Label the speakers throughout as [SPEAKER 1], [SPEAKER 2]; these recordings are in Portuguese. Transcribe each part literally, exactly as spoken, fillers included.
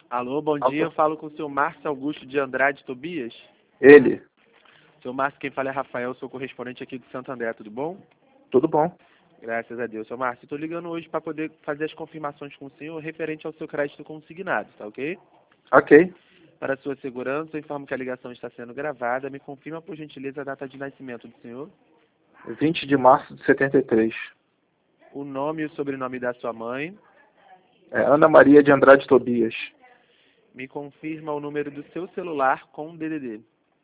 [SPEAKER 1] Alô, bom dia. Eu falo com o senhor Márcio Augusto de Andrade Tobias.
[SPEAKER 2] Ele.
[SPEAKER 1] Seu Márcio, quem fala é Rafael, sou correspondente aqui do Santo André, tudo bom?
[SPEAKER 2] Tudo bom.
[SPEAKER 1] Graças a Deus. Seu Márcio, estou ligando hoje para poder fazer as confirmações com o senhor referente ao seu crédito consignado, tá ok?
[SPEAKER 2] Ok.
[SPEAKER 1] Para a sua segurança, eu informo que a ligação está sendo gravada. Me confirma, por gentileza, a data de nascimento do senhor,
[SPEAKER 2] vinte de março de setenta e três.
[SPEAKER 1] o nome e o sobrenome da sua mãe.
[SPEAKER 2] É Ana Maria de Andrade Tobias.
[SPEAKER 1] Me confirma o número do seu celular com D D D.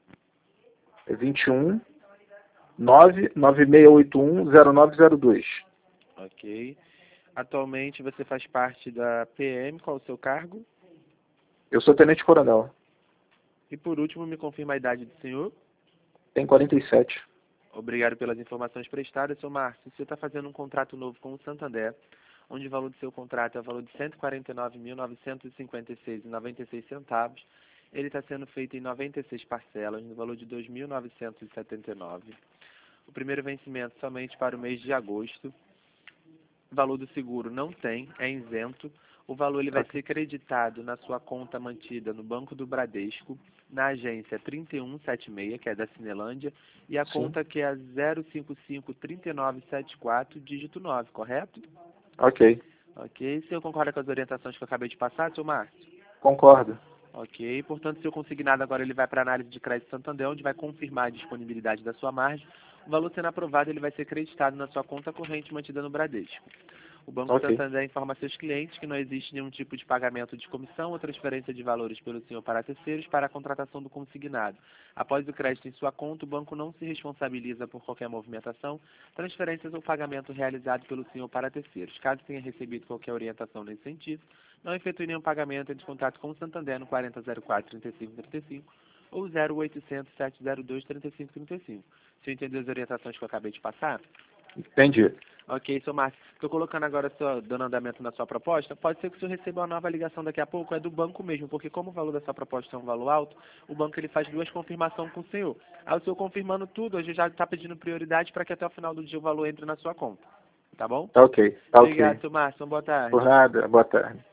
[SPEAKER 2] É vinte e um, nove nove seis oito um, zero nove zero dois.
[SPEAKER 1] Ok. Atualmente você faz parte da P M, qual o seu cargo?
[SPEAKER 2] Eu sou tenente coronel.
[SPEAKER 1] E por último, me confirma a idade do senhor.
[SPEAKER 2] Tem quarenta e sete.
[SPEAKER 1] Obrigado pelas informações prestadas, seu Márcio. Você está fazendo um contrato novo com o Santander, onde o valor do seu contrato é o valor de cento e quarenta e nove mil, novecentos e cinquenta e seis reais e noventa e seis centavos. Ele está sendo feito em noventa e seis parcelas, no valor de dois mil novecentos e setenta e nove reais. O primeiro vencimento somente para o mês de agosto. O valor do seguro não tem, é isento. O valor ele vai
[SPEAKER 2] Ok.
[SPEAKER 1] ser creditado na sua conta mantida no Banco do Bradesco, na agência trinta e um setenta e seis, que é da Cinelândia, e a
[SPEAKER 2] Sim.
[SPEAKER 1] conta que é zero cinco cinco, três nove sete quatro, dígito nove, correto?
[SPEAKER 2] Ok.
[SPEAKER 1] Ok. O senhor concorda com as orientações que eu acabei de passar, seu Márcio?
[SPEAKER 2] Concordo.
[SPEAKER 1] Ok. Portanto, o seu consignado agora ele vai para a análise de crédito Santander, onde vai confirmar a disponibilidade da sua margem. O valor sendo aprovado, ele vai ser creditado na sua conta corrente mantida no Bradesco. O Banco
[SPEAKER 2] Ok.
[SPEAKER 1] Santander informa a seus clientes que não existe nenhum tipo de pagamento de comissão ou transferência de valores pelo senhor para terceiros para a contratação do consignado. Após o crédito em sua conta, o banco não se responsabiliza por qualquer movimentação, transferências ou pagamento realizado pelo senhor para terceiros. Caso tenha recebido qualquer orientação nesse sentido, não efetue nenhum pagamento, entre em contato com o Santander no quarenta zero quatro, trinta e cinco trinta e cinco ou zero oitocentos, sete zero dois, trinta e cinco trinta e cinco. Você entendeu as orientações que eu acabei de passar?
[SPEAKER 2] Entendi.
[SPEAKER 1] Ok, seu Márcio. Estou colocando agora, sua, dando andamento na sua proposta. Pode ser que o senhor receba uma nova ligação daqui a pouco, é do banco mesmo, porque como o valor da sua proposta é um valor alto, o banco ele faz duas confirmações com o senhor. Aí o senhor confirmando tudo, a gente já está pedindo prioridade para que até o final do dia o valor entre na sua conta. Tá bom?
[SPEAKER 2] Tá ok. Tá ok.
[SPEAKER 1] Obrigado, seu Márcio. Boa tarde.
[SPEAKER 2] Por nada. Boa tarde.